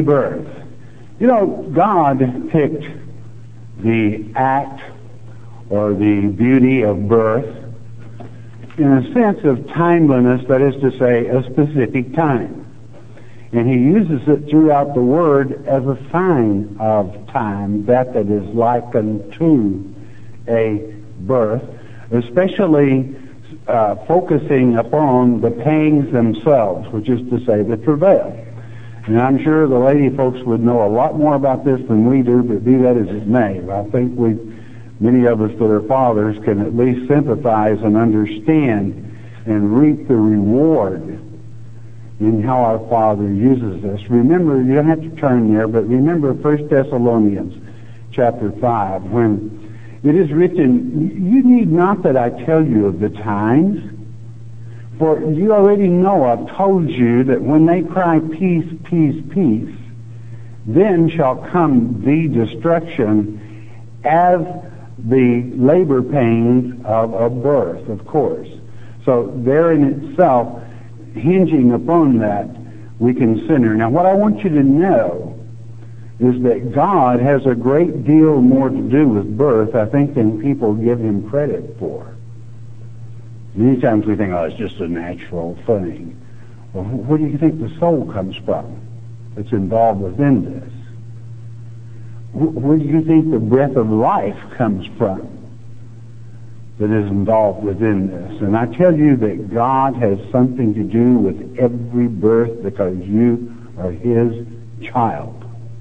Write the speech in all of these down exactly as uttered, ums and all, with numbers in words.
rebirth. You know, God picked the act or the beauty of birth in a sense of timeliness, that is to say, a specific time. And he uses it throughout the Word as a sign of time, that that is likened to a birth, especially uh, focusing upon the pangs themselves, which is to say the travail. And I'm sure the lady folks would know a lot more about this than we do, but be that as it may. I think we, many of us that are fathers can at least sympathize and understand and reap the reward in how our Father uses this. Remember, you don't have to turn there, but remember First Thessalonians chapter five, when it is written, you need not that I tell you of the times, for you already know, I've told you that when they cry peace, peace, peace, then shall come the destruction as the labor pains of a birth, of course. So there in itself, hinging upon that, we consider. Now what I want you to know is that God has a great deal more to do with birth, I think, than people give him credit for. Many times we think, oh, it's just a natural thing. Well, where do you think the soul comes from that's involved within this? Where do you think the breath of life comes from that is involved within this? And I tell you that God has something to do with every birth because you are his child.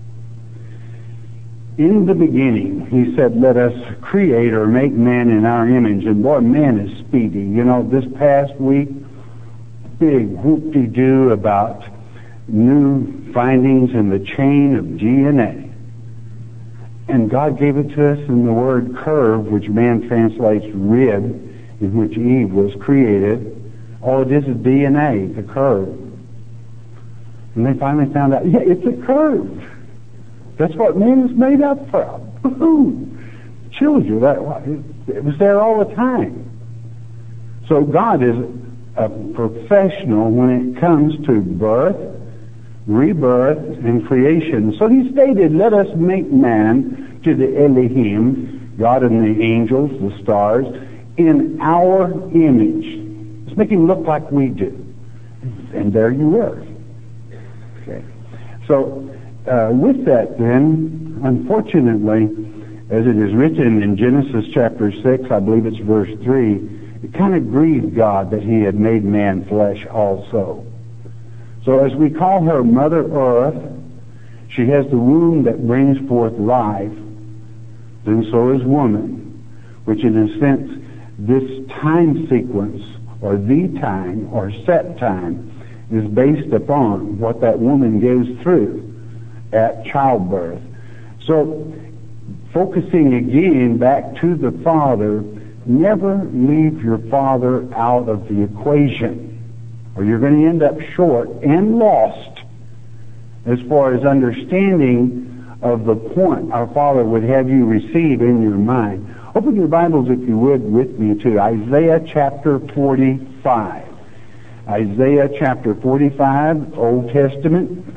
In the beginning, he said, let us create or make man in our image. And boy, man is speedy. You know, this past week, big whoop-de-doo about new findings in the chain of D N A. And God gave it to us in the word curve, which man translates rib, in which Eve was created. All it is is D N A, the curve. And they finally found out, yeah, it's a curve. That's what man is made up from. Woo-hoo. Chills you that way. It was there all the time. So God is a professional when it comes to birth, rebirth, and creation. So he stated, let us make man to the Elohim, God and the angels, the stars, in our image. Let's make him look like we do. And there you were. Okay. So, Uh, with that, then, unfortunately, as it is written in Genesis chapter six, I believe it's verse three, it kind of grieved God that he had made man flesh also. So as we call her Mother Earth, she has the womb that brings forth life, then so is woman, which in a sense, this time sequence, or the time, or set time, is based upon what that woman goes through at childbirth. So, focusing again back to the Father, never leave your Father out of the equation, or you're going to end up short and lost as far as understanding of the point our Father would have you receive in your mind. Open your Bibles, if you would, with me to Isaiah chapter forty-five. Isaiah chapter forty-five, Old Testament.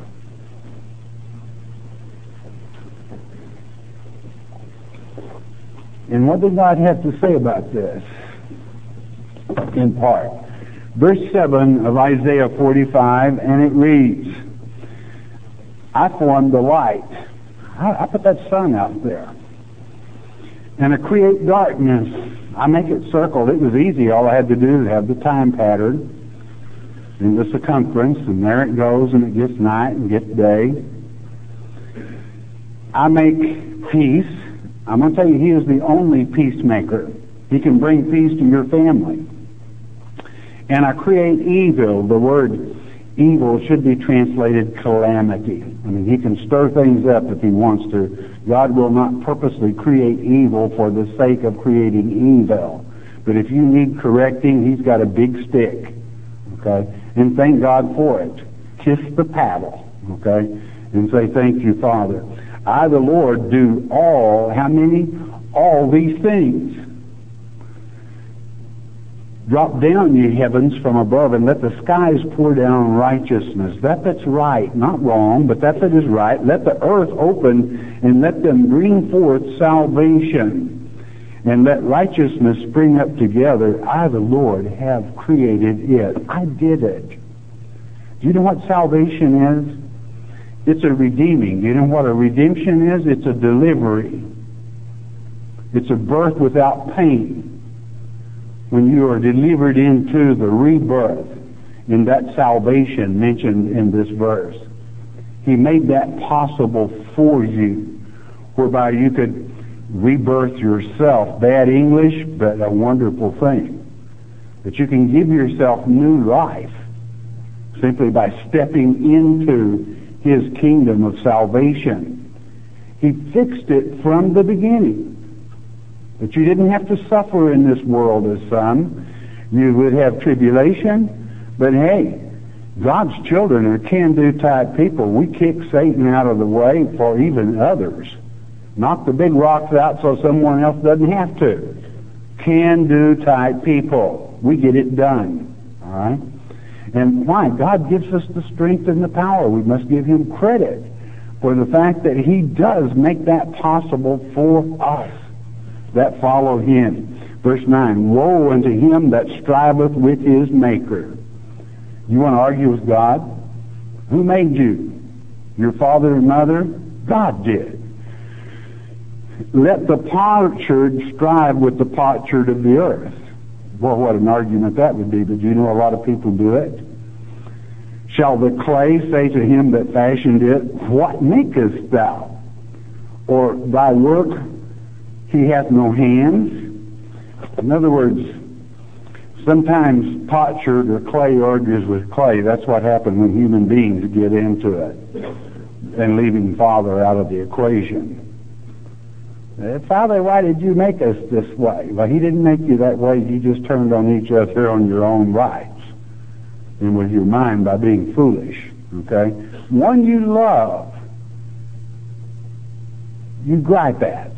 And what does God have to say about this? In part. Verse seven of Isaiah forty-five, and it reads, I formed the light. I, I put that sun out there. And I create darkness. I make it circled. It was easy. All I had to do is have the time pattern in the circumference, and there it goes, and it gets night and gets day. I make peace. I'm going to tell you, he is the only peacemaker. He can bring peace to your family. And I create evil. The word evil should be translated calamity. I mean, he can stir things up if he wants to. God will not purposely create evil for the sake of creating evil. But if you need correcting, he's got a big stick. Okay? And thank God for it. Kiss the paddle. Okay? And say, thank you, Father. I, the Lord, do all, how many? All these things. Drop down, ye heavens, from above, and let the skies pour down righteousness. That that's right, not wrong, but that that is right. Let the earth open, and let them bring forth salvation. And let righteousness spring up together. I, the Lord, have created it. I did it. Do you know what salvation is? It's a redeeming. Do you know what a redemption is? It's a delivery. It's a birth without pain. When you are delivered into the rebirth in that salvation mentioned in this verse. He made that possible for you, whereby you could rebirth yourself. Bad English, but a wonderful thing. That you can give yourself new life simply by stepping into His kingdom of salvation. He fixed it from the beginning. That you didn't have to suffer in this world as some. You would have tribulation, but hey, God's children are can-do type people. We kick Satan out of the way for even others. Knock the big rocks out so someone else doesn't have to. Can-do type people. We get it done. All right? And why? God gives us the strength and the power. We must give Him credit for the fact that He does make that possible for us that follow Him. Verse nine, woe unto him that striveth with his Maker. You want to argue with God? Who made you? Your father and mother? God did. Let the potsherd strive with the potsherd of the earth. Well, what an argument that would be, but you know a lot of people do it. Shall the clay say to him that fashioned it, what makest thou? Or thy work, he hath no hands? In other words, sometimes potsherd or clay argues with clay. That's what happens when human beings get into it and leaving Father out of the equation. Father, why did you make us this way? Well, He didn't make you that way. You just turned on each other on your own rights and with your mind by being foolish. Okay? One you love, you gripe at.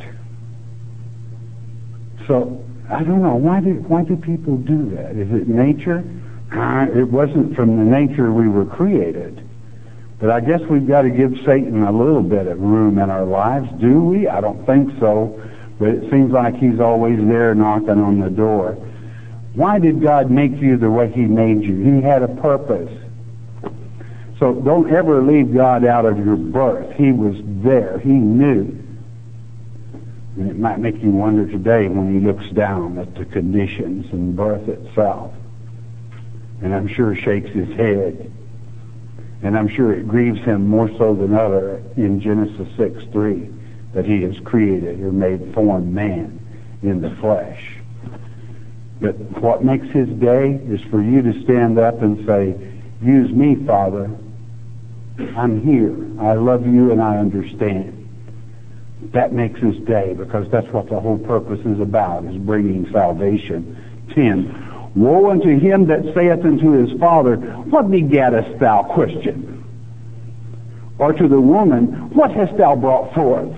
So, I don't know. Why do, why do people do that? Is it nature? Uh, it wasn't from the nature we were created. But I guess we've got to give Satan a little bit of room in our lives. Do we? I don't think so. But it seems like he's always there knocking on the door. Why did God make you the way He made you? He had a purpose. So don't ever leave God out of your birth. He was there. He knew. And it might make you wonder today when He looks down at the conditions and birth itself. And I'm sure shakes his head. And I'm sure it grieves Him more so than other in Genesis six three that He has created or made form man in the flesh. But what makes His day is for you to stand up and say, use me, Father. I'm here. I love you and I understand. That makes His day, because that's what the whole purpose is about, is bringing salvation. ten. Woe unto him that saith unto his father, what begettest thou, question? Or to the woman, what hast thou brought forth?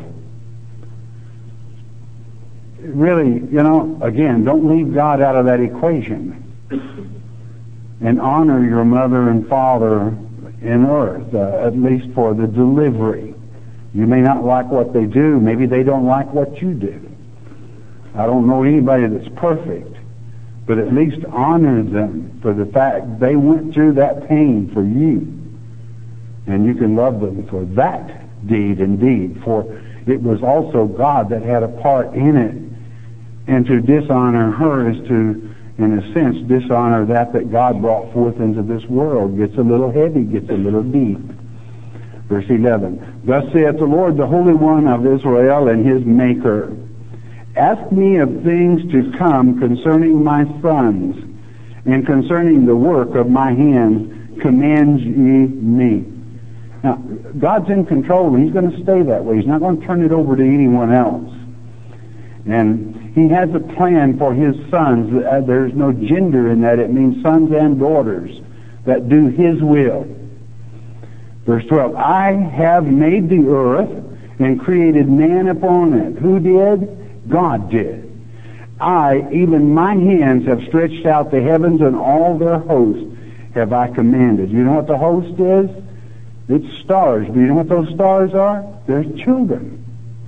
Really, you know, again, don't leave God out of that equation. And honor your mother and father in earth, uh, at least for the delivery. You may not like what they do. Maybe they don't like what you do. I don't know anybody that's perfect. But at least honor them for the fact they went through that pain for you. And you can love them for that deed indeed. For it was also God that had a part in it. And to dishonor her is to, in a sense, dishonor that that God brought forth into this world. Gets a little heavy, gets a little deep. Verse eleven. Thus saith the Lord, the Holy One of Israel and His Maker. Ask me of things to come concerning my sons, and concerning the work of my hands, command ye me. Now, God's in control, and He's going to stay that way. He's not going to turn it over to anyone else. And He has a plan for His sons. There's no gender in that. It means sons and daughters that do His will. Verse twelve, I have made the earth and created man upon it. Who did? God did. I, even my hands, have stretched out the heavens, and all their host have I commanded. You know what the host is? It's stars. Do you know what those stars are? They're children.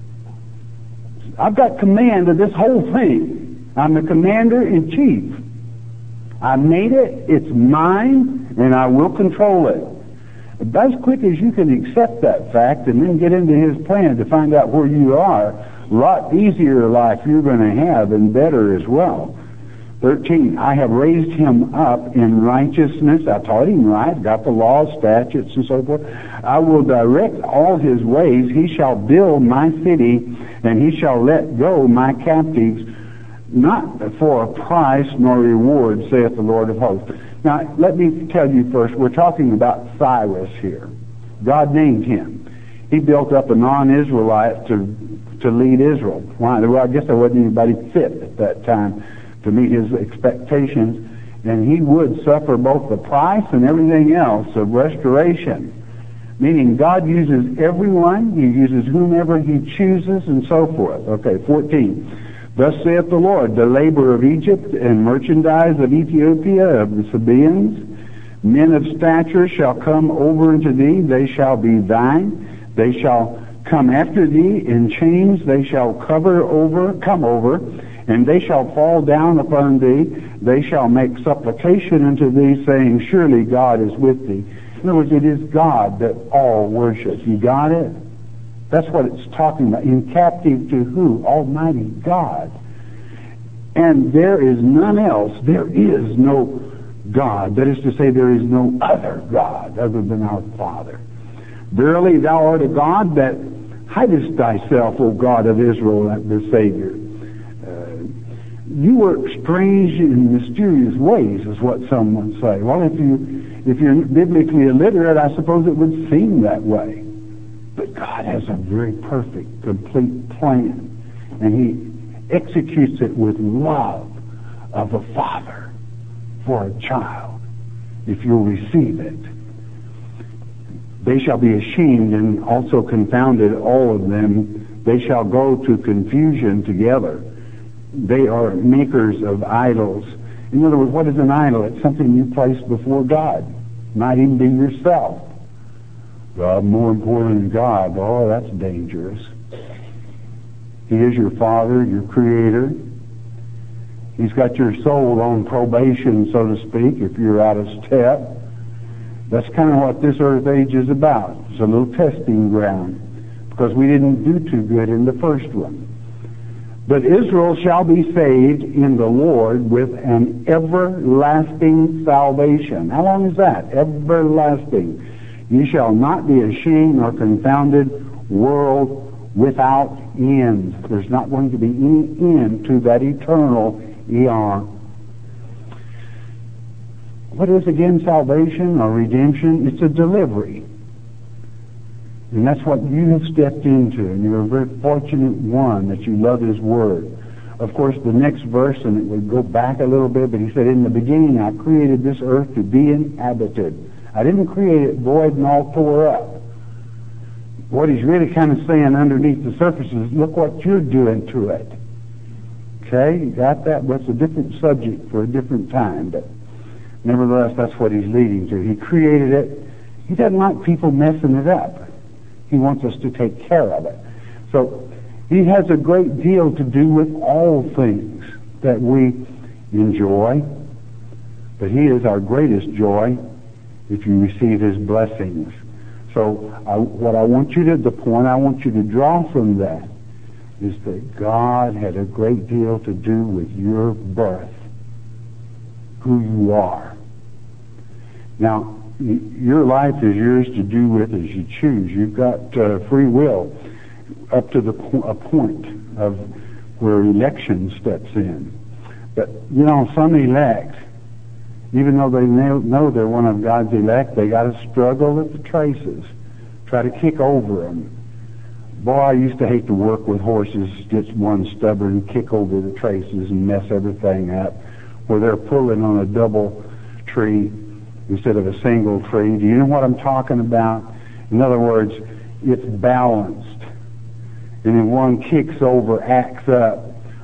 I've got command of this whole thing. I'm the commander-in-chief. I made it, it's mine, and I will control it. But as quick as you can accept that fact and then get into His plan to find out where you are, a lot easier life you're going to have, and better as well. thirteen, I have raised him up in righteousness. I taught him right, got the laws, statutes, and so forth. I will direct all his ways. He shall build my city, and he shall let go my captives, not for a price nor reward, saith the Lord of hosts. Now, let me tell you first, we're talking about Cyrus here. God named him. He built up a non-Israelite to, to lead Israel. Why? Well, I guess there wasn't anybody fit at that time to meet his expectations, and he would suffer both the price and everything else of restoration. Meaning God uses everyone, He uses whomever He chooses, and so forth. Okay, fourteen. Thus saith the Lord, the labor of Egypt and merchandise of Ethiopia, of the Sabaeans, men of stature shall come over unto thee, they shall be thine, they shall come after thee in chains, they shall cover over, come over, and they shall fall down upon thee, they shall make supplication unto thee, saying, surely God is with thee. In other words, it is God that all worship. You got it? That's what it's talking about. In captive to who? Almighty God. And there is none else. There is no God. That is to say, there is no other God other than our Father. Verily thou art a God that hidest thyself, O God of Israel, the Savior. Uh, you work strange and mysterious ways, is what some would say. Well, if you if you're biblically illiterate, I suppose it would seem that way. But God has a very perfect, complete plan, and He executes it with love of a father for a child, if you'll receive it. They shall be ashamed and also confounded, all of them. They shall go to confusion together. They are makers of idols. In other words, what is an idol? It's something you place before God. Might even be yourself. God more important than God. Oh, that's dangerous. He is your Father, your Creator. He's got your soul on probation, so to speak, if you're out of step. That's kind of what this earth age is about. It's a little testing ground, because we didn't do too good in the first one. But Israel shall be saved in the Lord with an everlasting salvation. How long is that? Everlasting. You shall not be ashamed nor confounded, world without end. There's not going to be any end to that eternal eon. What is again salvation or redemption? It's a delivery. And that's what you have stepped into, and you're a very fortunate one that you love His Word. Of course, the next verse, and it would go back a little bit, but He said, in the beginning I created this earth to be inhabited. I didn't create it void and all tore up. What He's really kind of saying underneath the surface is, look what you're doing to it. Okay, you got that? Well, it's a different subject for a different time, but nevertheless, that's what He's leading to. He created it. He doesn't like people messing it up. He wants us to take care of it. So He has a great deal to do with all things that we enjoy, but He is our greatest joy if you receive His blessings. So I, what I want you to, the point I want you to draw from that is that God had a great deal to do with your birth, who you are. Now, your life is yours to do with as you choose. You've got uh, free will up to the po- a point of where election steps in. But, you know, some elect, even though they know they're one of God's elect, they got to struggle at the traces, try to kick over them. Boy, I used to hate to work with horses, get one stubborn, kick over the traces and mess everything up, where they're pulling on a double tree instead of a single tree. Do you know what I'm talking about? In other words, it's balanced. And then one kicks over, acts up,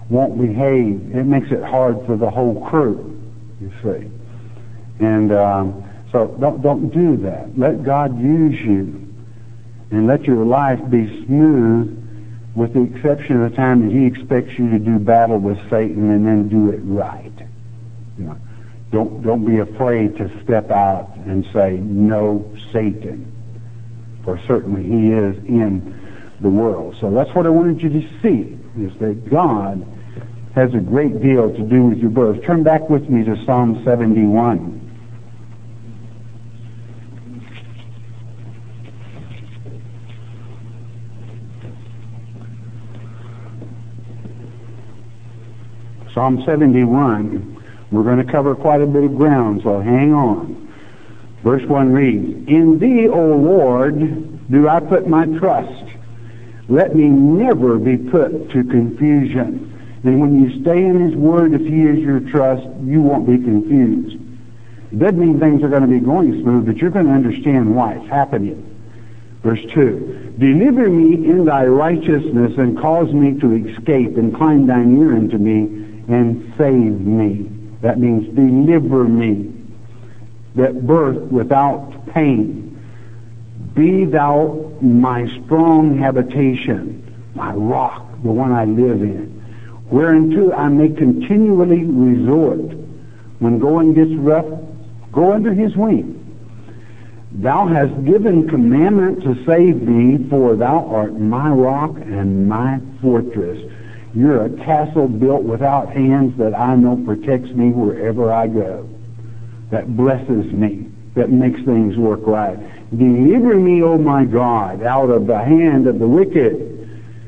won't behave, it makes it hard for the whole crew, you see. And um, so don't, don't do that. Let God use you, and let your life be smooth, with the exception of the time that he expects you to do battle with Satan and then do it right. You know, don't, don't be afraid to step out and say, no, Satan. For certainly he is in the world. So that's what I wanted you to see, is that God has a great deal to do with your birth. Turn back with me to Psalm seventy-one. Psalm seventy-one, we're going to cover quite a bit of ground, so hang on. Verse one reads, In thee, O Lord, do I put my trust. Let me never be put to confusion. And when you stay in his word, if he is your trust, you won't be confused. It doesn't mean things are going to be going smooth, but you're going to understand why it's happening. Verse two, Deliver me in thy righteousness, and cause me to escape. Incline thine ear unto me, and save me. That means deliver me. That birth without pain. Be thou my strong habitation, my rock, the one I live in, whereunto I may continually resort. When going gets rough, go under his wing. Thou hast given commandment to save me, for thou art my rock and my fortress. You're a castle built without hands that I know protects me wherever I go. That blesses me, that makes things work right. Deliver me, O my God, out of the hand of the wicked,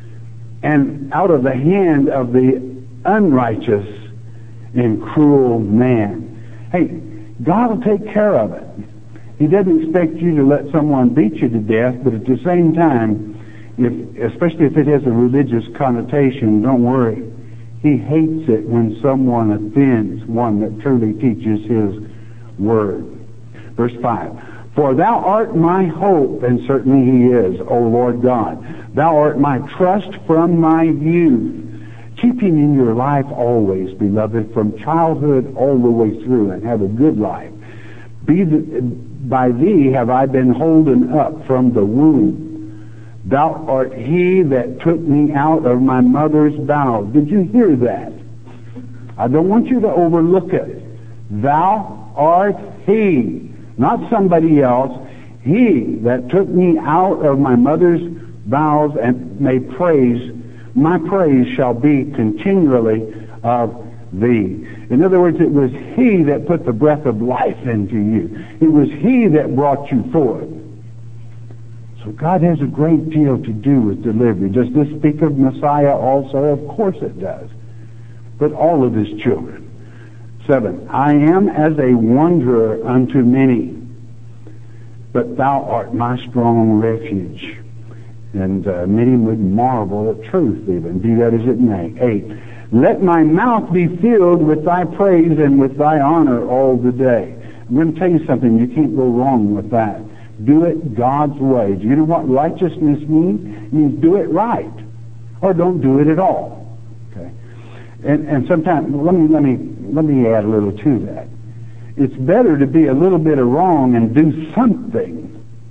and out of the hand of the unrighteous and cruel man. Hey, God will take care of it. He doesn't expect you to let someone beat you to death, but at the same time, if, especially if it has a religious connotation, don't worry. He hates it when someone offends one that truly teaches his word. Verse five, For thou art my hope, and certainly he is, O Lord God. Thou art my trust from my youth. Keep him in your life always, beloved, from childhood all the way through, and have a good life. Be the, by thee have I been holden up from the womb. Thou art he that took me out of my mother's bowels. Did you hear that? I don't want you to overlook it. Thou art he, not somebody else. He that took me out of my mother's bowels, and may praise, my praise shall be continually of thee. In other words, it was he that put the breath of life into you. It was he that brought you forth. So God has a great deal to do with delivery. Does this speak of Messiah also? Of course it does. But all of his children. Seven, I am as a wanderer unto many, but thou art my strong refuge. And uh, many would marvel at truth even, be that as it may. Eight, let my mouth be filled with thy praise and with thy honor all the day. I'm going to tell you something, you can't go wrong with that. Do it God's way. Do you know what righteousness means? It means do it right, or don't do it at all. Okay. And and sometimes let me let me let me add a little to that. It's better to be a little bit of wrong and do something.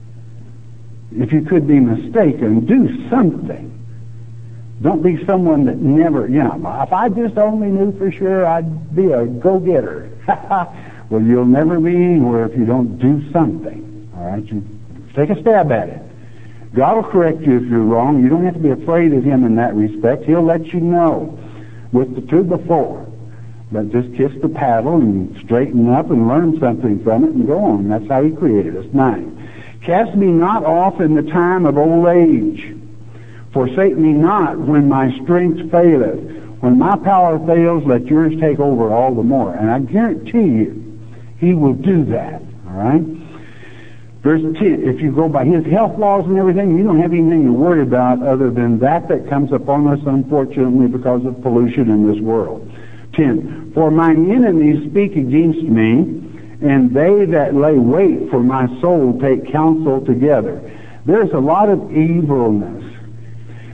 If you could be mistaken, do something. Don't be someone that never, you know, if I just only knew for sure, I'd be a go-getter. Well, you'll never be anywhere if you don't do something. All right, you take a stab at it. God will correct you if you're wrong. You don't have to be afraid of him in that respect. He'll let you know with the two before. But just kiss the paddle and straighten up and learn something from it and go on. That's how he created us. Nine. Cast me not off in the time of old age. Forsake me not when my strength faileth. When my power fails, let yours take over all the more. And I guarantee you, he will do that. All right? Verse ten, if you go by his health laws and everything, you don't have anything to worry about other than that that comes upon us, unfortunately, because of pollution in this world. ten, for mine enemies speak against me, and they that lay wait for my soul take counsel together. There's a lot of evilness.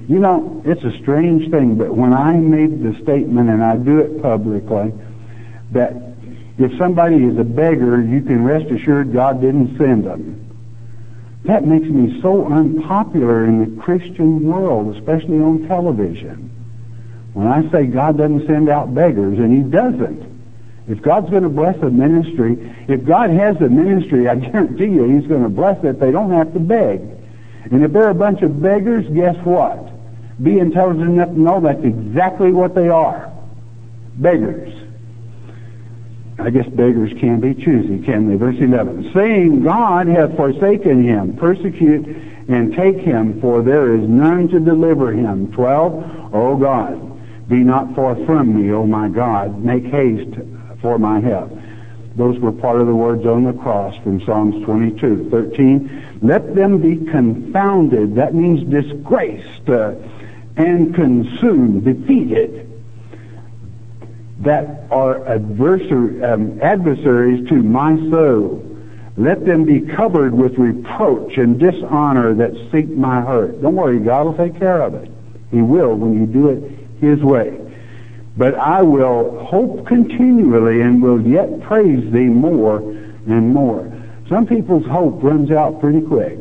You know, it's a strange thing, but when I made the statement, and I do it publicly, that if somebody is a beggar, you can rest assured God didn't send them. That makes me so unpopular in the Christian world, especially on television. When I say God doesn't send out beggars, and He doesn't. If God's going to bless a ministry, if God has a ministry, I guarantee you He's going to bless it. They don't have to beg. And if they're a bunch of beggars, guess what? Be intelligent enough to know that's exactly what they are. Beggars. I guess beggars can be choosy, can they? Verse eleven. Saying, God hath forsaken him, persecute and take him, for there is none to deliver him. twelve. O God, be not far from me, O my God. Make haste for my help. Those were part of the words on the cross from Psalms twenty-two. thirteen. Let them be confounded. That means disgraced uh, and consumed, defeated. That are adversar- um, adversaries to my soul. Let them be covered with reproach and dishonor that seek my hurt. Don't worry, God will take care of it. He will when you do it His way. But I will hope continually and will yet praise thee more and more. Some people's hope runs out pretty quick.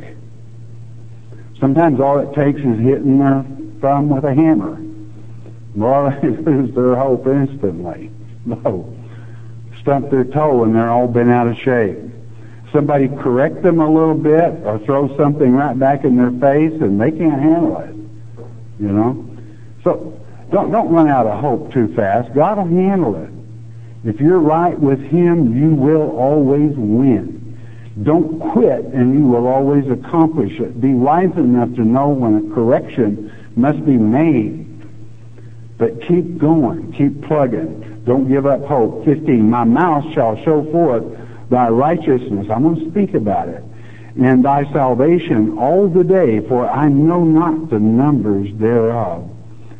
Sometimes all it takes is hitting their thumb with a hammer. Well, they lose their hope instantly. No. Stump their toe and they're all bent out of shape. Somebody correct them a little bit or throw something right back in their face and they can't handle it. You know? So, don't, don't run out of hope too fast. God will handle it. If you're right with Him, you will always win. Don't quit and you will always accomplish it. Be wise enough to know when a correction must be made. But keep going, keep plugging. Don't give up hope. fifteen. My mouth shall show forth thy righteousness. I'm going to speak about it. And thy salvation all the day, for I know not the numbers thereof.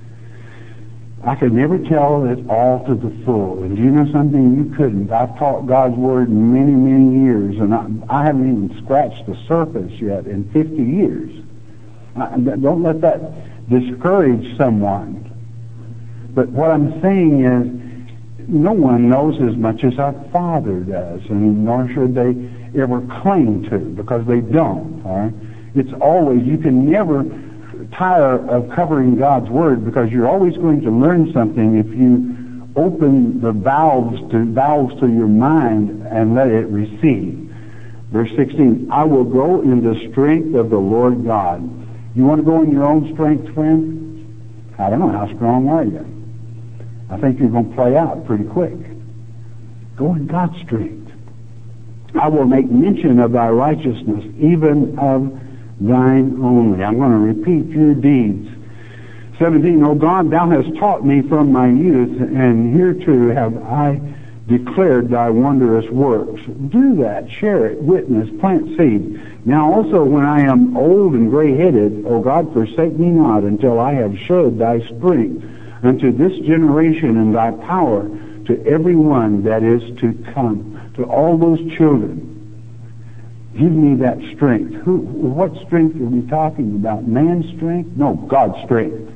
I could never tell it all to the full. And do you know something? You couldn't. I've taught God's Word many, many years, and I, I haven't even scratched the surface yet in fifty years. I, don't let that discourage someone. But what I'm saying is, no one knows as much as our Father does, and nor should they ever claim to, because they don't. All right? It's always, you can never tire of covering God's Word, because you're always going to learn something if you open the valves to valves to your mind and let it receive. Verse sixteen, I will go in the strength of the Lord God. You want to go in your own strength, friend? I don't know, how strong are you? I think you're going to play out pretty quick. Go in God's strength. I will make mention of thy righteousness, even of thine only. I'm going to repeat your deeds. seventeen, O God, thou hast taught me from my youth, and hereto have I declared thy wondrous works. Do that, share it, witness, plant seed. Now also when I am old and gray-headed, O God, forsake me not until I have showed thy strength unto this generation and thy power to every one that is to come, to all those children. Give me that strength. Who, what strength are we talking about? Man's strength? No, God's strength.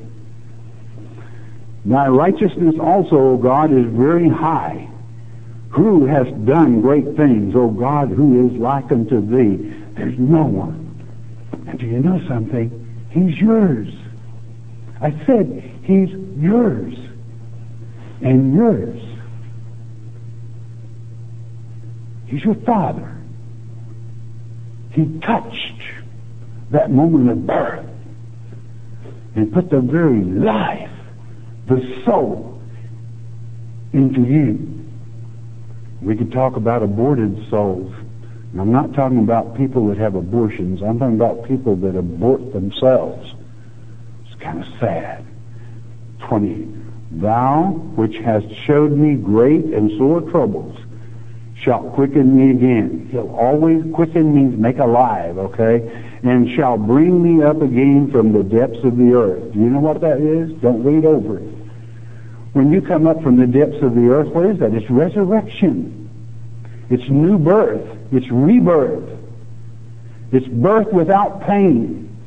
Thy righteousness also, O God, is very high. Who has done great things, O God, who is like unto thee? There's no one. And do you know something? He's yours. I said, He's yours. And yours. He's your Father. He touched that moment of birth and put the very life, the soul, into you. We could talk about aborted souls. And I'm not talking about people that have abortions. I'm talking about people that abort themselves. It's kind of sad. twenty. Thou, which hast showed me great and sore troubles, shalt quicken me again. He'll always quicken means make alive, okay? And shall bring me up again from the depths of the earth. Do you know what that is? Don't read over it. When you come up from the depths of the earth, what is that? It's resurrection. It's new birth. It's rebirth. It's birth without pain.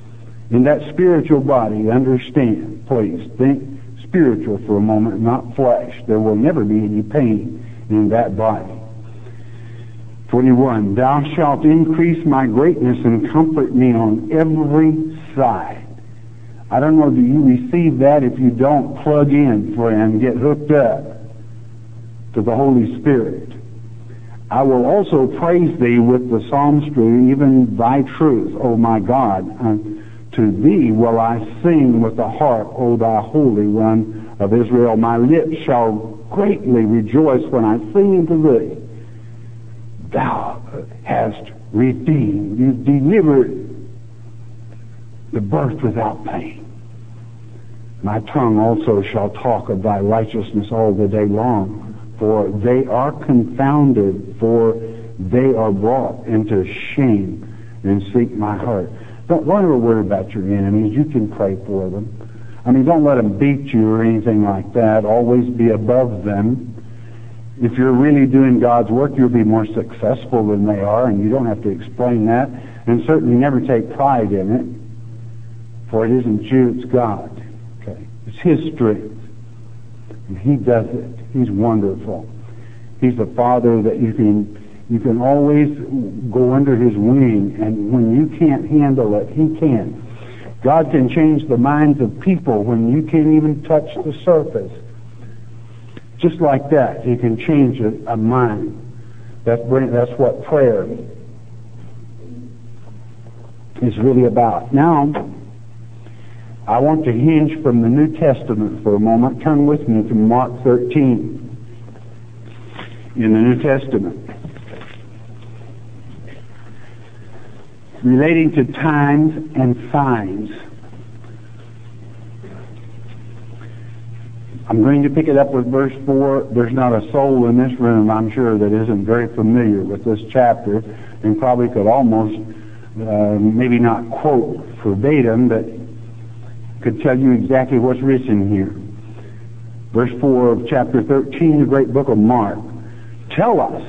In that spiritual body, understand, please, think spiritual for a moment, not flesh. There will never be any pain in that body. twenty-one, thou shalt increase my greatness and comfort me on every side. I don't know, do you receive that? If you don't, plug in, friend, get hooked up to the Holy Spirit. I will also praise thee with the psalms true, even thy truth, O my God. And to thee will I sing with the harp, O thou Holy One of Israel. My lips shall greatly rejoice when I sing unto thee. Thou hast redeemed, you've delivered the birth without pain. My tongue also shall talk of thy righteousness all the day long. For they are confounded, for they are brought into shame and seek my heart. Don't, don't ever worry about your enemies. You can pray for them. I mean, don't let them beat you or anything like that. Always be above them. If you're really doing God's work, you'll be more successful than they are, and you don't have to explain that. And certainly never take pride in it, for it isn't you, it's God. Okay, it's His strength. And He does it. He's wonderful. He's a Father that you can you can always go under His wing, and when you can't handle it, He can. God can change the minds of people when you can't even touch the surface. Just like that, He can change a, a mind. That's that's what prayer is really about. Now, I want to hinge from the New Testament for a moment. Turn with me to Mark thirteen in the New Testament. Relating to times and signs. I'm going to pick it up with verse four. There's not a soul in this room, I'm sure, that isn't very familiar with this chapter and probably could almost, uh, maybe not quote verbatim, but could tell you exactly what's written here. Verse four of chapter thirteen, the great book of Mark. Tell us,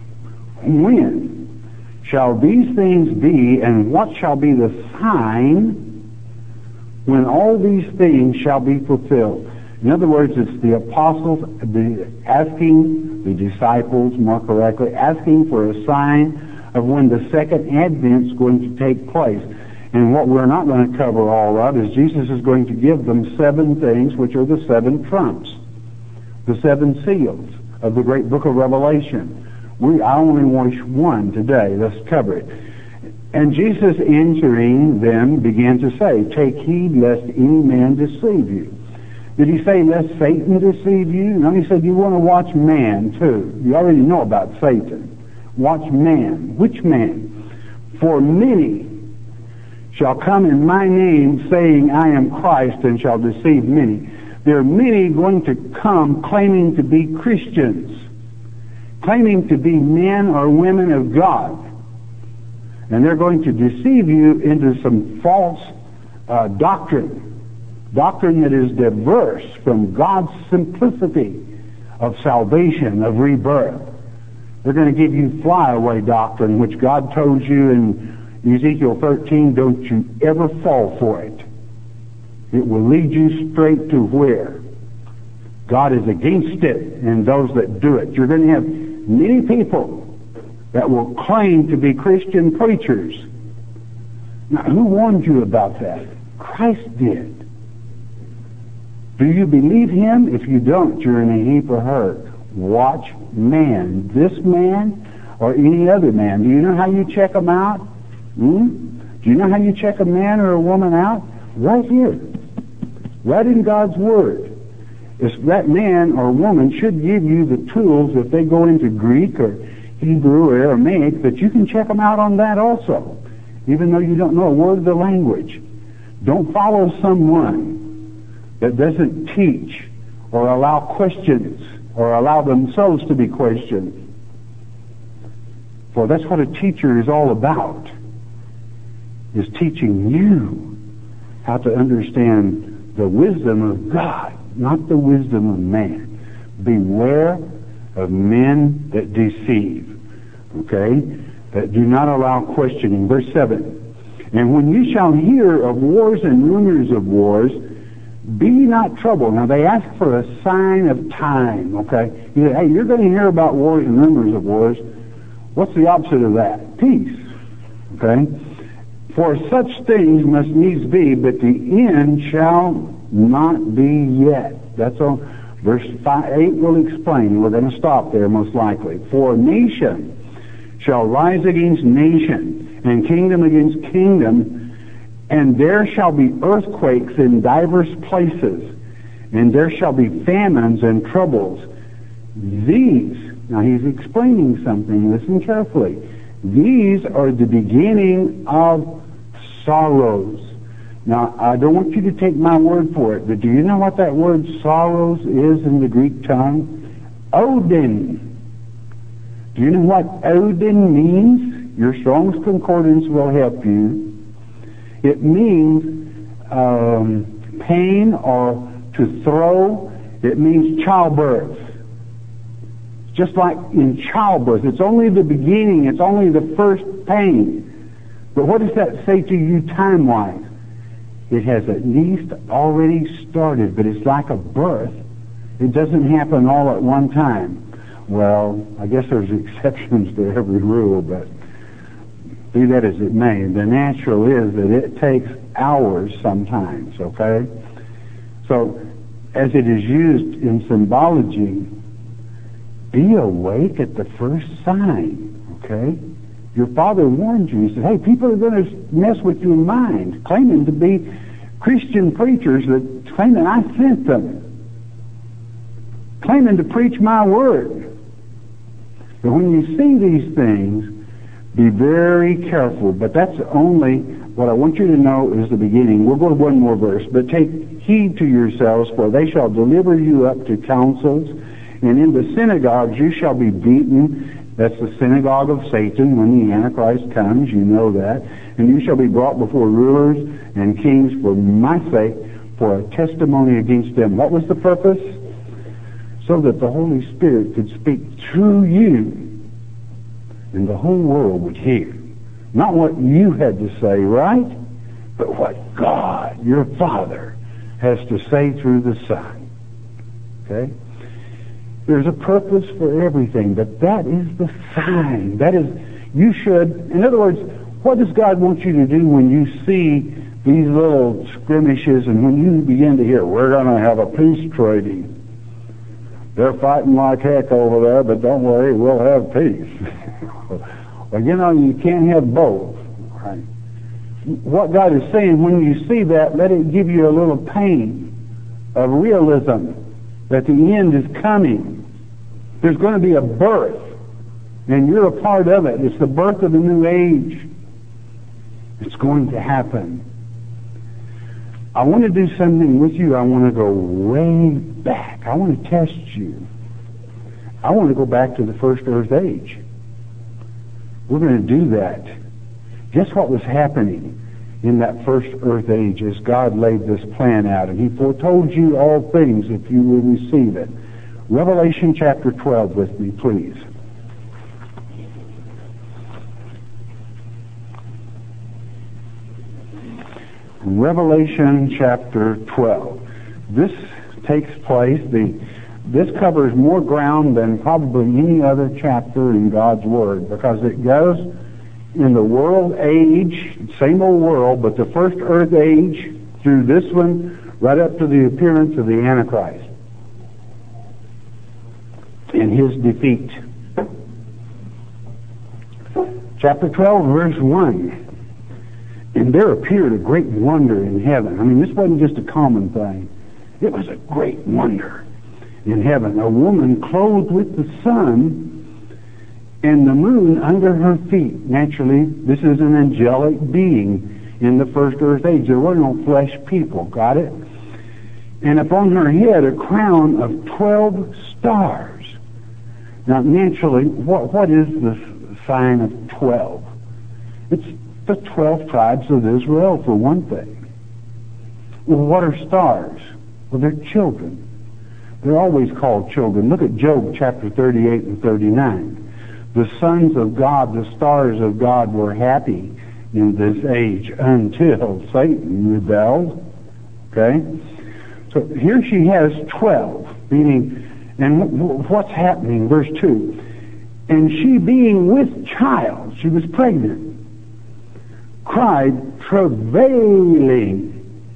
when shall these things be, and what shall be the sign when all these things shall be fulfilled? In other words, it's the apostles the, asking the disciples, more correctly, asking for a sign of when the second advent is going to take place. And what we're not going to cover all of is Jesus is going to give them seven things, which are the seven trumps, the seven seals of the great book of Revelation. We I only wish one today. Let's cover it. And Jesus, answering them, began to say, take heed lest any man deceive you. Did He say, lest Satan deceive you? No, He said, you want to watch man, too. You already know about Satan. Watch man. Which man? For many shall come in my name, saying, I am Christ, and shall deceive many. There are many going to come claiming to be Christians, claiming to be men or women of God. And they're going to deceive you into some false uh, doctrine. Doctrine that is diverse from God's simplicity of salvation, of rebirth. They're going to give you flyaway doctrine, which God told you in Ezekiel thirteen, don't you ever fall for it. It will lead you straight to where? God is against it and those that do it. You're going to have many people that will claim to be Christian preachers. Now, who warned you about that? Christ did. Do you believe Him? If you don't, you're in a heap of hurt. Watch man. This man or any other man. Do you know how you check them out? Hmm? Do you know how you check a man or a woman out? Right here. Right in God's Word. If that man or woman should give you the tools, if they go into Greek or Hebrew or Aramaic, that you can check them out on that also, even though you don't know a word of the language. Don't follow someone that doesn't teach or allow questions or allow themselves to be questioned. For that's what a teacher is all about, is teaching you how to understand the wisdom of God, not the wisdom of man. Beware of men that deceive, okay, that do not allow questioning. Verse seven, And when you shall hear of wars and rumors of wars, be not troubled. Now they ask for a sign of time, okay? You say, hey, you're going to hear about wars and rumors of wars. What's the opposite of that? Peace, okay? For such things must needs be, but the end shall not be yet. That's all. Verse five, eight will explain. We're going to stop there most likely. For nation shall rise against nation, and kingdom against kingdom, and there shall be earthquakes in divers places, and there shall be famines and troubles. These, now he's explaining something, listen carefully. These are the beginning of sorrows. Now, I don't want you to take my word for it, but do you know what that word sorrows is in the Greek tongue? Odin. Do you know what Odin means? Your Strong's Concordance will help you. It means um, pain or to throw. It means childbirth. Just like in childbirth, it's only the beginning, it's only the first pain. But what does that say to you time-wise? It has at least already started, but it's like a birth. It doesn't happen all at one time. Well, I guess there's exceptions to every rule, but be that as it may, the natural is that it takes hours sometimes, okay? So, as it is used in symbology, be awake at the first sign, okay? Your father warned you. He said, hey, people are going to mess with your mind, claiming to be Christian preachers that claiming I sent them, claiming to preach my word. But when you see these things, be very careful. But that's only what I want you to know is the beginning. We'll go to one more verse. But take heed to yourselves, for they shall deliver you up to councils, and in the synagogues you shall be beaten. That's the synagogue of Satan when the Antichrist comes, you know that. And you shall be brought before rulers and kings for my sake, for a testimony against them. What was the purpose? So that the Holy Spirit could speak through you, and the whole world would hear. Not what you had to say, right? But what God, your Father, has to say through the Son. Okay? There's a purpose for everything, but that is the sign. That is, you should, in other words, what does God want you to do when you see these little skirmishes and when you begin to hear, we're going to have a peace treaty. They're fighting like heck over there, but don't worry, we'll have peace. Well, you know, you can't have both. Right? What God is saying, when you see that, let it give you a little pain of realism that the end is coming. There's going to be a birth, and you're a part of it. It's the birth of a new age. It's going to happen. I want to do something with you. I want to go way back. I want to test you. I want to go back to the first earth age. We're going to do that. Guess what was happening in that first earth age as God laid this plan out? And He foretold you all things if you will receive it. Revelation chapter twelve with me, please. Revelation chapter twelve. This takes place, the this covers more ground than probably any other chapter in God's Word, because it goes in the world age, same old world, but the first earth age through this one, right up to the appearance of the Antichrist and his defeat. Chapter twelve, verse one. And there appeared a great wonder in heaven. I mean, this wasn't just a common thing. It was a great wonder in heaven. A woman clothed with the sun and the moon under her feet. Naturally, this is an angelic being in the first earth age. There were no flesh people. Got it? And upon her head a crown of twelve stars. Now, naturally, what, what is the sign of twelve? It's the twelve tribes of Israel, for one thing. Well, what are stars? Well, they're children. They're always called children. Look at Job chapter thirty-eight and thirty-nine. The sons of God, the stars of God, were happy in this age until Satan rebelled. Okay? So here she has twelve, meaning, and what's happening? Verse two. And she being with child, she was pregnant, cried, travailing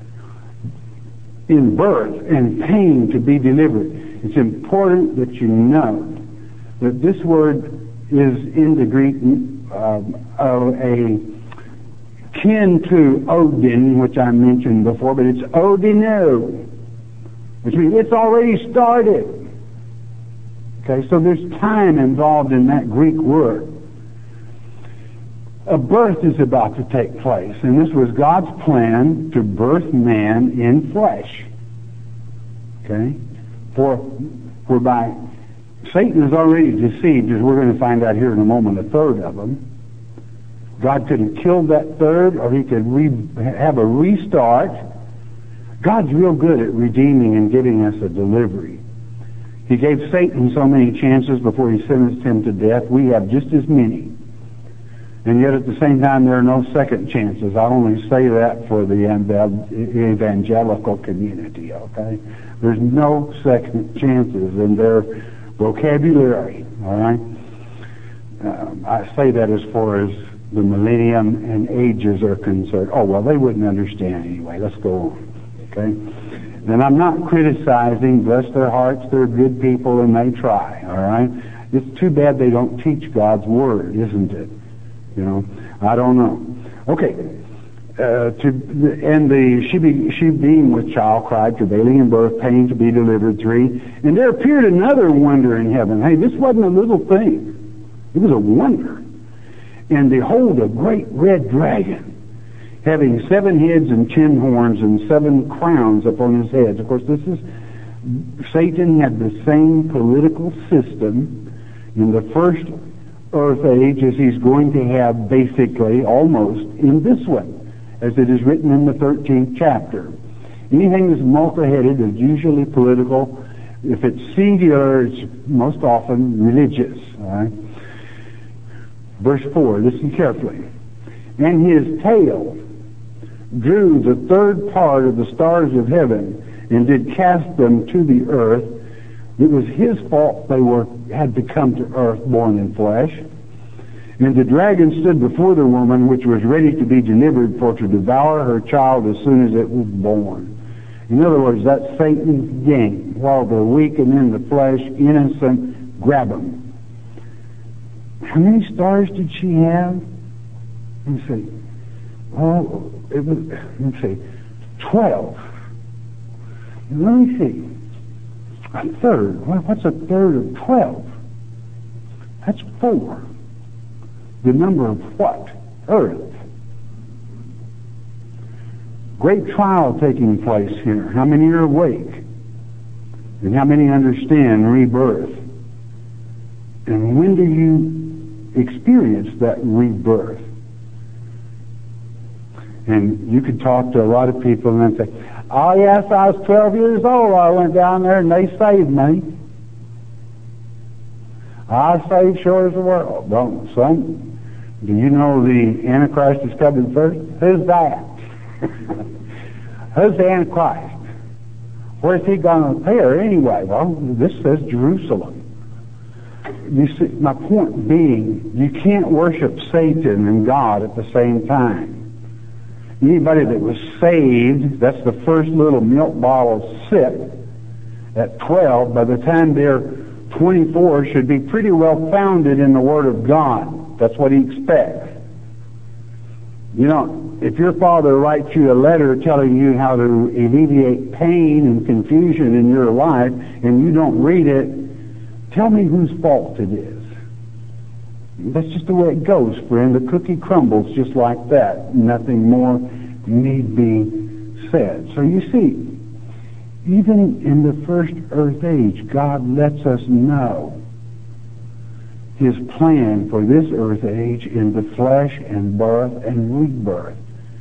in birth and pain to be delivered. It's important that you know that this word is in the Greek um, of a kin to Odin, which I mentioned before, but it's Odino, which means it's already started. Okay, so there's time involved in that Greek word. A birth is about to take place, and this was God's plan to birth man in flesh. Okay? For, for by Satan is already deceived, as we're going to find out here in a moment, a third of them. God could have killed that third, or he could re- have a restart. God's real good at redeeming and giving us a delivery. He gave Satan so many chances before he sentenced him to death. We have just as many. And yet at the same time, there are no second chances. I only say that for the evangelical community, okay? There's no second chances in their vocabulary, all right? Um, I say that as far as the millennium and ages are concerned. Oh, well, they wouldn't understand anyway. Let's go on, okay? And I'm not criticizing. Bless their hearts. They're good people, and they try, all right? It's too bad they don't teach God's Word, isn't it? You know, I don't know. Okay, uh, to and the she be, she being with child cried, travailing in birth, pain to be delivered. Three, and there appeared another wonder in heaven. Hey, this wasn't a little thing; it was a wonder. And behold, a great red dragon, having seven heads and ten horns and seven crowns upon his heads. Of course, this is Satan had the same political system in the first earth age as he's going to have basically almost in this one, as it is written in the thirteenth chapter. Anything that's multi-headed is usually political. If it's singular, it's most often religious. All right? Verse four, listen carefully. And his tail drew the third part of the stars of heaven and did cast them to the earth. It was his fault they were had to come to earth born in flesh. And the dragon stood before the woman, which was ready to be delivered for to devour her child as soon as it was born. In other words, that's Satan's game. While they're weak and in the flesh, innocent, grab them. How many stars did she have? Let me see. Oh, it was, let me see. Twelve. Let me see. A third. What's a third of twelve? That's four. The number of what? Earth. Great trial taking place here. How many are awake? And how many understand rebirth? And when do you experience that rebirth? And you could talk to a lot of people and say, oh yes, I was twelve years old. I went down there and they saved me. I was saved sure as the world. Don't, son, do you know the Antichrist is coming first? Who's that? Who's the Antichrist? Where's he going to appear anyway? Well, this says Jerusalem. You see, my point being, you can't worship Satan and God at the same time. Anybody that was saved, that's the first little milk bottle sip at twelve, by the time they're twenty-four, should be pretty well founded in the Word of God. That's what he expects. You know, if your father writes you a letter telling you how to alleviate pain and confusion in your life, and you don't read it, tell me whose fault it is. That's just the way it goes, friend. The cookie crumbles just like that. Nothing more need be said. So you see, even in the first earth age, God lets us know his plan for this earth age in the flesh and birth and rebirth.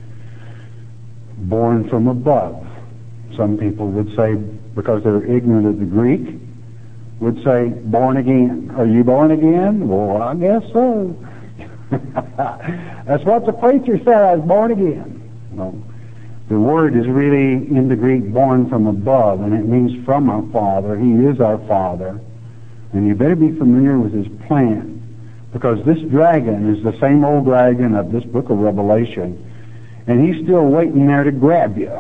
Born from above. Some people would say, because they're ignorant of the Greek, would say, born again. Are you born again? Well, I guess so. That's what the preacher said, I was born again. No. The word is really, in the Greek, born from above, and it means from our Father. He is our Father. And you better be familiar with his plan, because this dragon is the same old dragon of this book of Revelation, and he's still waiting there to grab you.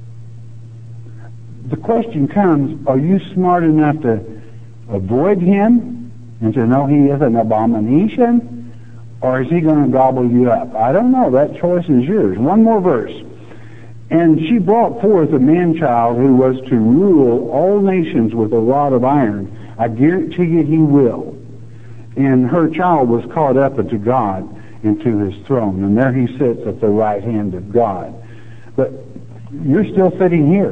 The question comes, are you smart enough to avoid him and to know he is an abomination, or is he going to gobble you up? I don't know. That choice is yours. One more verse. And she brought forth a man-child who was to rule all nations with a rod of iron. I guarantee you he will. And her child was caught up unto God, into his throne. And there he sits at the right hand of God. But you're still sitting here.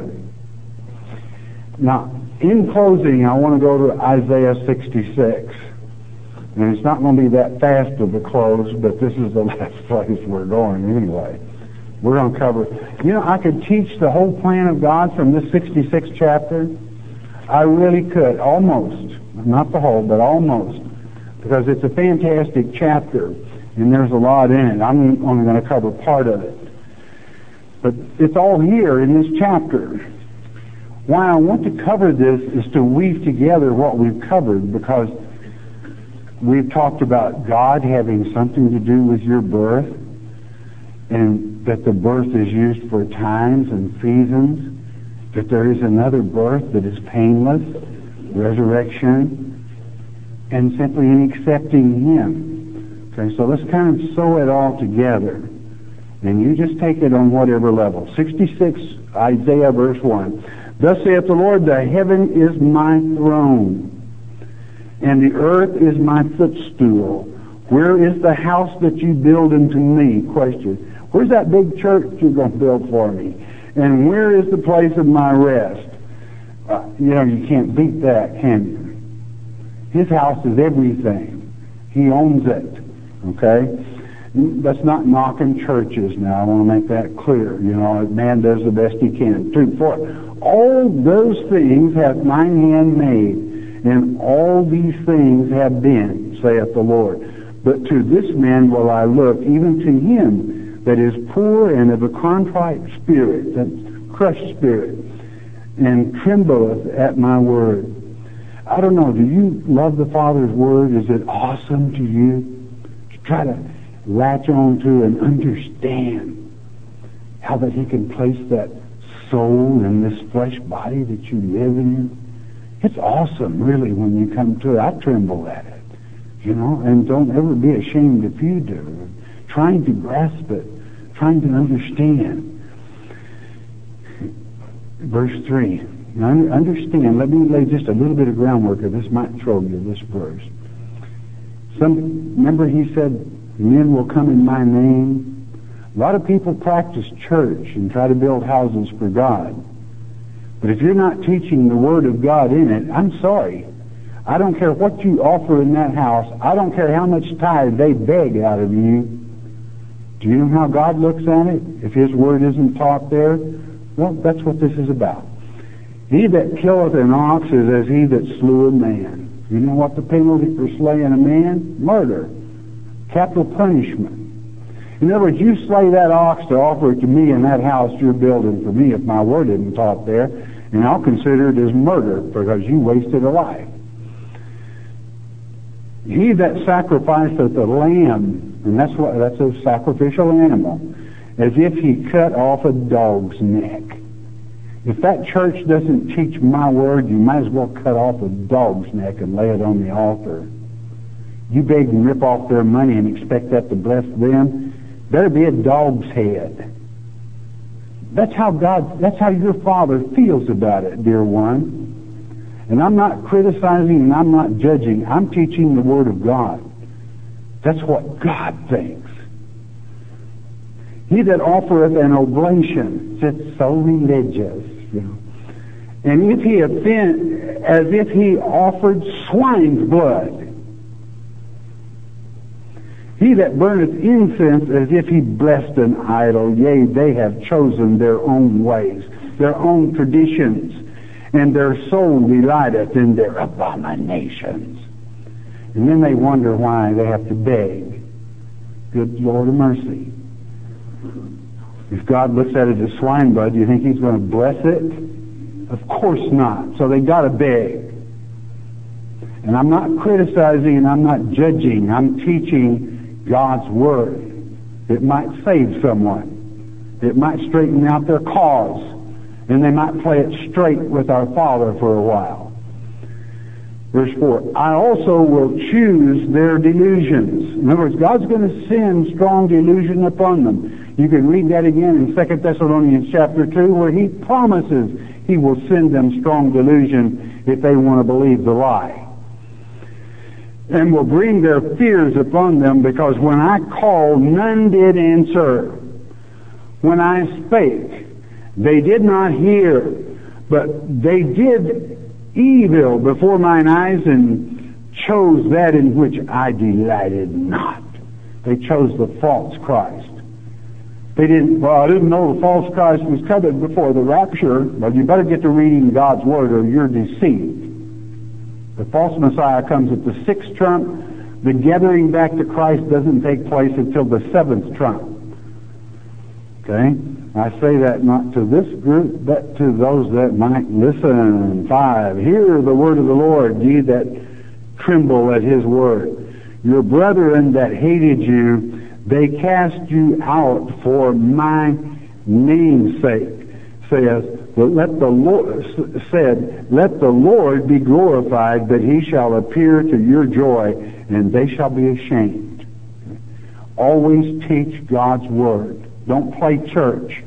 Now, in closing, I want to go to Isaiah sixty-six. And it's not going to be that fast of a close, but this is the last place we're going anyway. We're going to cover... You know, I could teach the whole plan of God from this sixty-sixth chapter. I really could, almost. Not the whole, but almost. Because it's a fantastic chapter, and there's a lot in it. I'm only going to cover part of it. But it's all here in this chapter. Why I want to cover this is to weave together what we've covered, because we've talked about God having something to do with your birth, and that the birth is used for times and seasons, that there is another birth that is painless, resurrection, and simply in accepting him. Okay, so let's kind of sew it all together. And you just take it on whatever level. sixty-six, Isaiah verse one. Thus saith the Lord, the heaven is my throne, and the earth is my footstool. Where is the house that you build unto me? Question. Where's that big church you're going to build for me? And where is the place of my rest? Uh, you know, you can't beat that, can you? His house is everything. He owns it. Okay? Let's not knock in churches now. I want to make that clear. You know, man does the best he can. Two, four. All those things hath mine hand made, and all these things have been, saith the Lord. But to this man will I look, even to him that is poor and of a contrite spirit, that crushed spirit, and trembleth at my word. I don't know, do you love the Father's word? Is it awesome to you to try to latch on to and understand how that he can place that soul in this flesh body that you live in? It's awesome, really, when you come to it. I tremble at it, you know, and don't ever be ashamed if you do. Trying to grasp it, trying to understand. Verse three. Now understand, let me lay just a little bit of groundwork, or this might throw you, this verse. Some, remember he said, men will come in my name. A lot of people practice church and try to build houses for God. But if you're not teaching the Word of God in it, I'm sorry. I don't care what you offer in that house. I don't care how much tithe they beg out of you. Do you know how God looks at it? If his Word isn't taught there, well, that's what this is about. He that killeth an ox is as he that slew a man. You know what the penalty for slaying a man? Murder. Capital punishment. In other words, you slay that ox to offer it to me in that house you're building for me if my word isn't taught there, and I'll consider it as murder because you wasted a life. He that sacrificeth a lamb, and that's what that's a sacrificial animal, as if he cut off a dog's neck. If that church doesn't teach my word, you might as well cut off a dog's neck and lay it on the altar. You beg and rip off their money and expect that to bless them, better be a dog's head. That's how God, that's how your Father feels about it, dear one. And I'm not criticizing and I'm not judging. I'm teaching the Word of God. That's what God thinks. He that offereth an oblation, it's so religious, you know. And if he offend, as if he offered swine's blood. He that burneth incense as if he blessed an idol, yea, they have chosen their own ways, their own traditions, and their soul delighteth in their abominations. And then they wonder why they have to beg. Good Lord of mercy. If God looks at it as swine blood, do you think He's going to bless it? Of course not. So they got to beg. And I'm not criticizing and I'm not judging. I'm teaching God's Word. It might save someone. It might straighten out their cause. And they might play it straight with our Father for a while. Verse four, I also will choose their delusions. In other words, God's going to send strong delusion upon them. You can read that again in Second Thessalonians chapter two, where He promises He will send them strong delusion if they want to believe the lie. And will bring their fears upon them, because when I called, none did answer. When I spake, they did not hear, but they did evil before mine eyes and chose that in which I delighted not. They chose the false Christ. They didn't, well, I didn't know the false Christ was coming before the rapture. Well, you better get to reading God's Word or you're deceived. The false Messiah comes at the sixth trump. The gathering back to Christ doesn't take place until the seventh trump. Okay? I say that not to this group, but to those that might listen. Five, hear the word of the Lord, ye that tremble at His word. Your brethren that hated you, they cast you out for my name's sake, saith, but let the Lord, said, let the Lord be glorified, that He shall appear to your joy, and they shall be ashamed. Always teach God's word. Don't play church.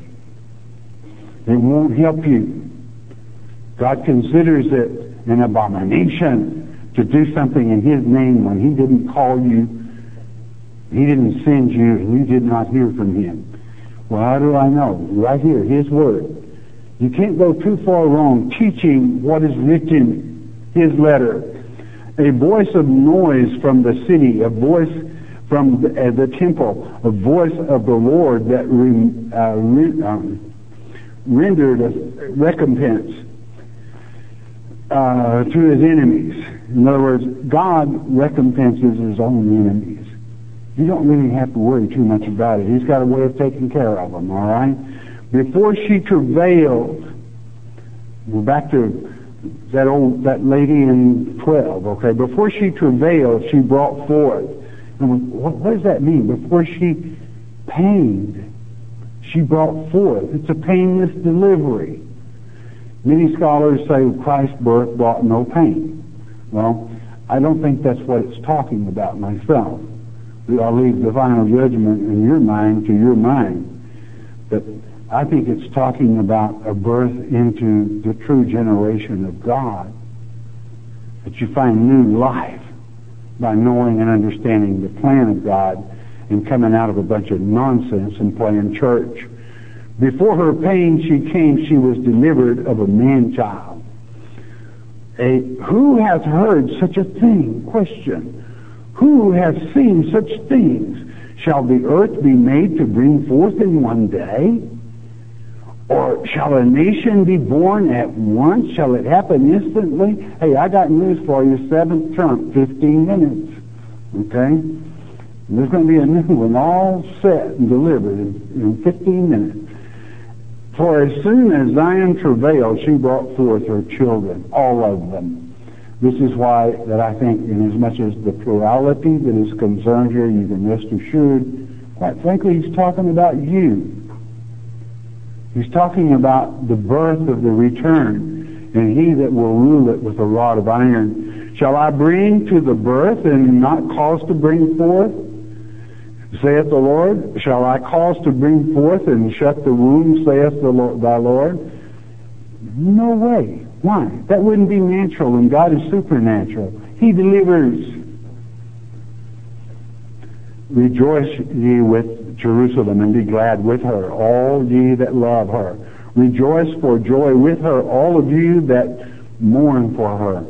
It won't help you. God considers it an abomination to do something in His name when He didn't call you, He didn't send you, and you did not hear from Him. Well, how do I know? Right here, His word. You can't go too far wrong teaching what is written, His letter. A voice of noise from the city, a voice from the, uh, the temple, a voice of the Lord that re, uh, re, um, rendered a recompense uh, to His enemies. In other words, God recompenses His own enemies. You don't really have to worry too much about it. He's got a way of taking care of them, all right? Before she travailed, we're back to that old that lady in twelve, okay? Before she travailed, she brought forth. And what, what does that mean? Before she pained, she brought forth. It's a painless delivery. Many scholars say Christ's birth brought no pain. Well, I don't think that's what it's talking about myself. I'll leave the final judgment in your mind to your mind. But I think it's talking about a birth into the true generation of God. That you find new life by knowing and understanding the plan of God and coming out of a bunch of nonsense and playing church. Before her pain she came, she was delivered of a man-child. A, who has heard such a thing? Question. Who has seen such things? Shall the earth be made to bring forth in one day? Or shall a nation be born at once? Shall it happen instantly? Hey, I got news for you. Seventh trump, fifteen minutes. Okay? And there's going to be a new one all set and delivered in, in fifteen minutes. For as soon as Zion travailed, she brought forth her children, all of them. This is why that I think, in as much as the plurality that is concerned here, you can rest assured, quite frankly, he's talking about you. He's talking about the birth of the return, and he that will rule it with a rod of iron. Shall I bring to the birth and not cause to bring forth? Saith the Lord. Shall I cause to bring forth and shut the womb, saith the Lord, thy Lord? No way. Why? That wouldn't be natural, and God is supernatural. He delivers. Rejoice ye with Jerusalem, and be glad with her, all ye that love her. Rejoice for joy with her, all of you that mourn for her.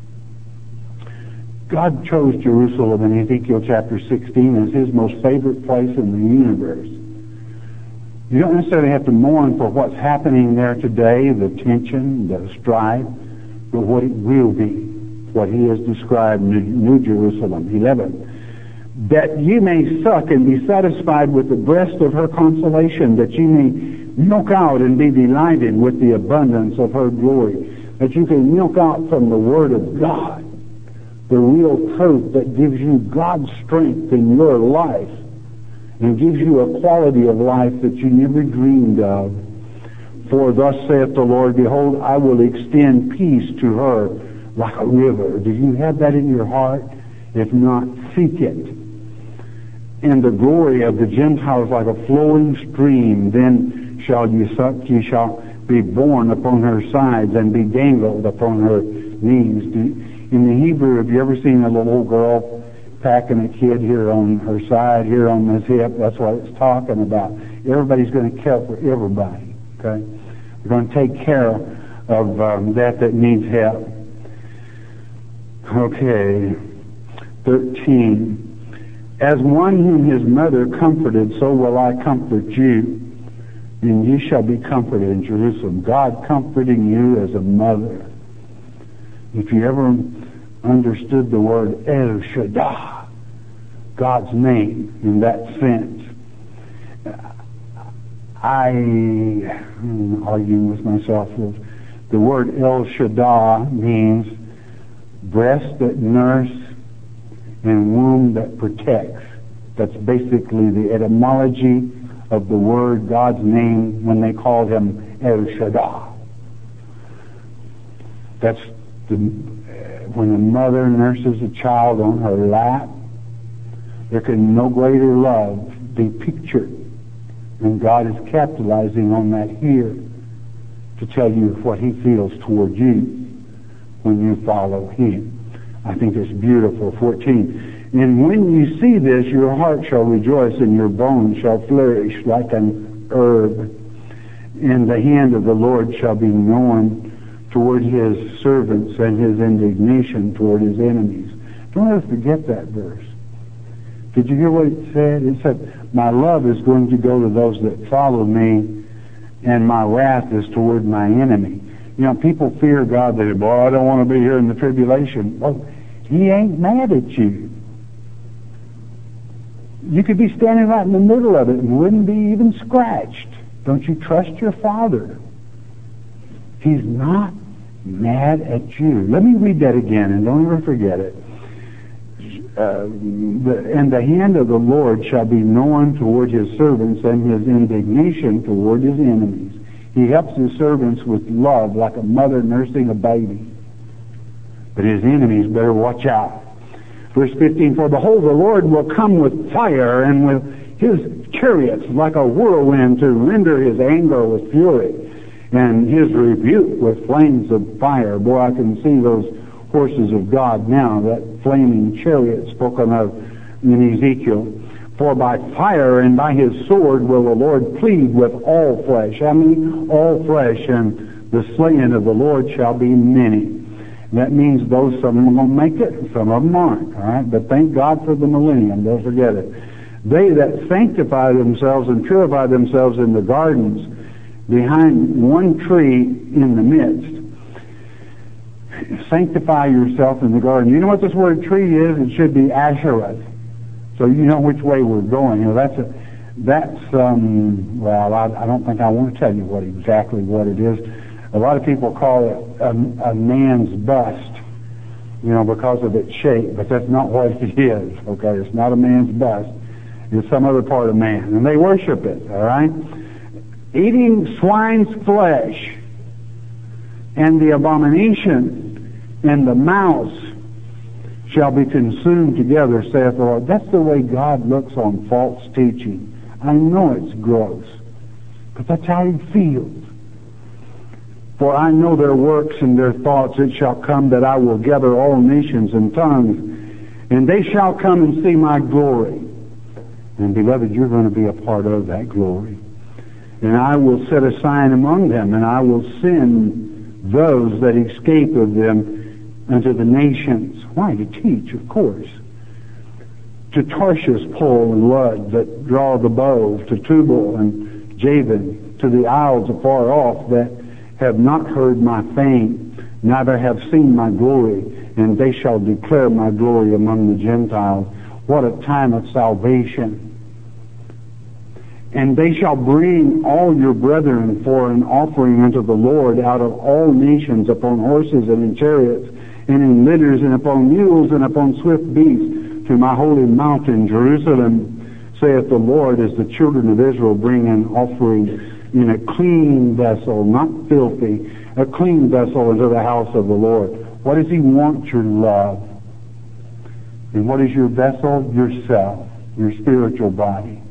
God chose Jerusalem in Ezekiel chapter sixteen as His most favorite place in the universe. You don't necessarily have to mourn for what's happening there today, the tension, the strife, but what it will be, what He has described, New Jerusalem. eleven. that you may suck and be satisfied with the breast of her consolation, that you may milk out and be delighted with the abundance of her glory, that you can milk out from the Word of God the real truth that gives you God's strength in your life and gives you a quality of life that you never dreamed of. For thus saith the Lord, behold, I will extend peace to her like a river. Do you have that in your heart? If not, seek it. And the glory of the Gentiles like a flowing stream, then shall you suck, ye shall be borne upon her sides and be dangled upon her knees. Do, in the Hebrew, have you ever seen a little girl packing a kid here on her side, here on this hip? That's what it's talking about. Everybody's going to care for everybody, okay? We're going to take care of um, that that needs help. Okay, thirteen. As one whom his mother comforted, so will I comfort you, and you shall be comforted in Jerusalem. God comforting you as a mother. If you ever understood the word El Shaddai, God's name in that sense, I am arguing with myself. The word El Shaddai means breast that nurse and womb that protects. That's basically the etymology of the word, God's name, when they called him El Shaddai. That's the, when a mother nurses a child on her lap, there can no greater love be pictured. And God is capitalizing on that here to tell you what he feels toward you when you follow him. I think it's beautiful. fourteen. And when you see this, your heart shall rejoice and your bones shall flourish like an herb. And the hand of the Lord shall be known toward his servants and his indignation toward his enemies. Don't ever forget that verse. Did you hear what it said? It said, my love is going to go to those that follow me, and my wrath is toward my enemy. You know, people fear God. They say, boy, I don't want to be here in the tribulation. Well, he ain't mad at you. You could be standing right in the middle of it and wouldn't be even scratched. Don't you trust your Father? He's not mad at you. Let me read that again, and don't ever forget it. Uh, the, and the hand of the Lord shall be known toward his servants, and his indignation toward his enemies. He helps his servants with love, like a mother nursing a baby. But his enemies better watch out. Verse fifteen, for behold, the Lord will come with fire, and with his chariots like a whirlwind, to render his anger with fury, and his rebuke with flames of fire. Boy, I can see those horses of God now, that flaming chariot spoken of in Ezekiel. For by fire and by his sword will the Lord plead with all flesh. I mean, all flesh, and the slaying of the Lord shall be many. That means those, some of them will make it, some of them aren't. All right, but thank God for the millennium. Don't forget it. They that sanctify themselves and purify themselves in the gardens behind one tree in the midst. Sanctify yourself in the garden. You know what this word tree is? It should be Asherah. So you know which way we're going. You know, that's a, that's um, well, I, I don't think I want to tell you what exactly what it is. A lot of people call it a, a man's bust, you know, because of its shape, but that's not what it is. Okay, it's not a man's bust. It's some other part of man, and they worship it. All right, eating swine's flesh and the abomination and the mouse shall be consumed together, saith the Lord. That's the way God looks on false teaching. I know it's gross, but that's how he feels. For I know their works and their thoughts. It shall come that I will gather all nations and tongues, and they shall come and see my glory. And beloved, you're going to be a part of that glory. And I will set a sign among them, and I will send those that escape of them unto the nations. Why? To teach, of course. To Tarshish, Pul, and Lud, that draw the bow, to Tubal and Javan, to the isles afar off, that have not heard my fame, neither have seen my glory, and they shall declare my glory among the Gentiles. What a time of salvation. And they shall bring all your brethren for an offering unto the Lord out of all nations, upon horses and in chariots, and in litters, and upon mules, and upon swift beasts, to my holy mountain Jerusalem, saith the Lord, as the children of Israel bring an offering in a clean vessel, not filthy, a clean vessel into the house of the Lord. What does he want? Your love. And what is your vessel? Yourself, your spiritual body.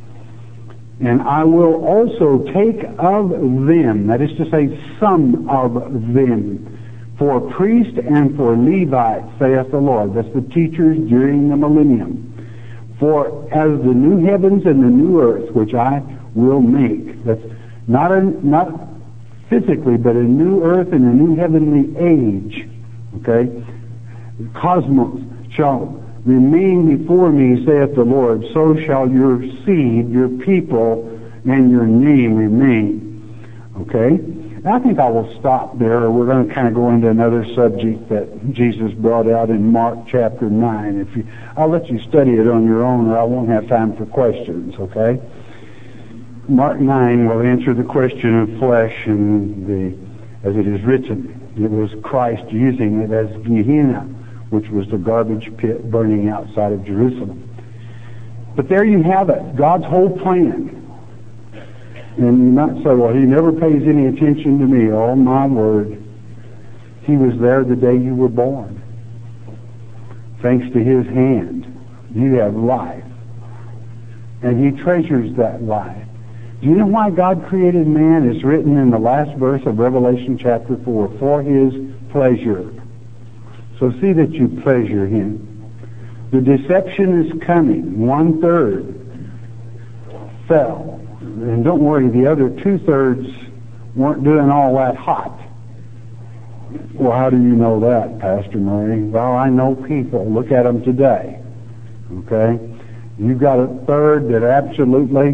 And I will also take of them, that is to say, some of them, for priest and for Levite, saith the Lord. That's the teachers during the millennium. For as the new heavens and the new earth, which I will make, that's not a, not physically, but a new earth and a new heavenly age, okay? The cosmos shall remain before me, saith the Lord, so shall your seed, your people, and your name remain. Okay? I think I will stop there. We're going to kind of go into another subject that Jesus brought out in Mark chapter nine. If you, I'll let you study it on your own, or I won't have time for questions, okay? Mark nine will answer the question of flesh, and the, as it is written, it was Christ using it as Gehenna, which was the garbage pit burning outside of Jerusalem. But there you have it, God's whole plan. And you might say, well, he never pays any attention to me. Oh, my word. He was there the day you were born. Thanks to his hand, you have life. And he treasures that life. Do you know why God created man? It's written in the last verse of Revelation chapter four, for his pleasure. So see that you pleasure him. The deception is coming. One third fell. And don't worry, the other two-thirds weren't doing all that hot. Well, how do you know that, Pastor Murray? Well, I know people. Look at them today. Okay? You've got a third that absolutely,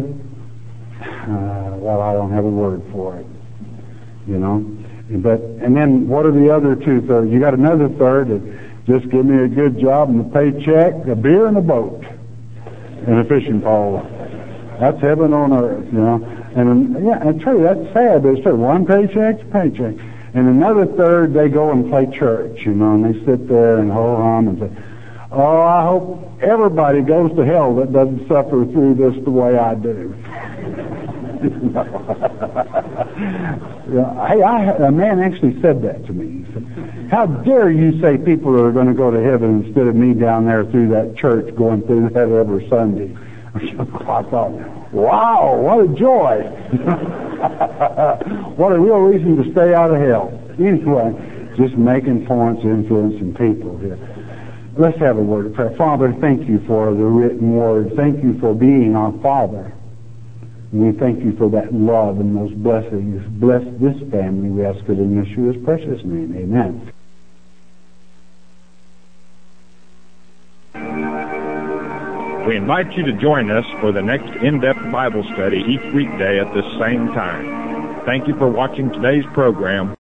uh, well, I don't have a word for it. You know? But and then what are the other two-thirds? You got another third that just give me a good job and a paycheck, a beer and a boat, and a fishing pole. That's heaven on earth, you know. And yeah, it's true. That's sad, but it's true. One paycheck's a paycheck. And another third, they go and play church, you know, and they sit there and ho hum and say, "Oh, I hope everybody goes to hell that doesn't suffer through this the way I do." Yeah, hey, I, a man actually said that to me. He said, "How dare you say people are going to go to heaven instead of me down there through that church going through that every Sunday?" I thought, wow, what a joy. What a real reason to stay out of hell. Anyway, just making points, influencing people here. Let's have a word of prayer. Father, thank you for the written word. Thank you for being our Father. And we thank you for that love and those blessings. Bless this family, we ask it in Yeshua's precious name. Amen. We invite you to join us for the next in-depth Bible study each weekday at this same time. Thank you for watching today's program.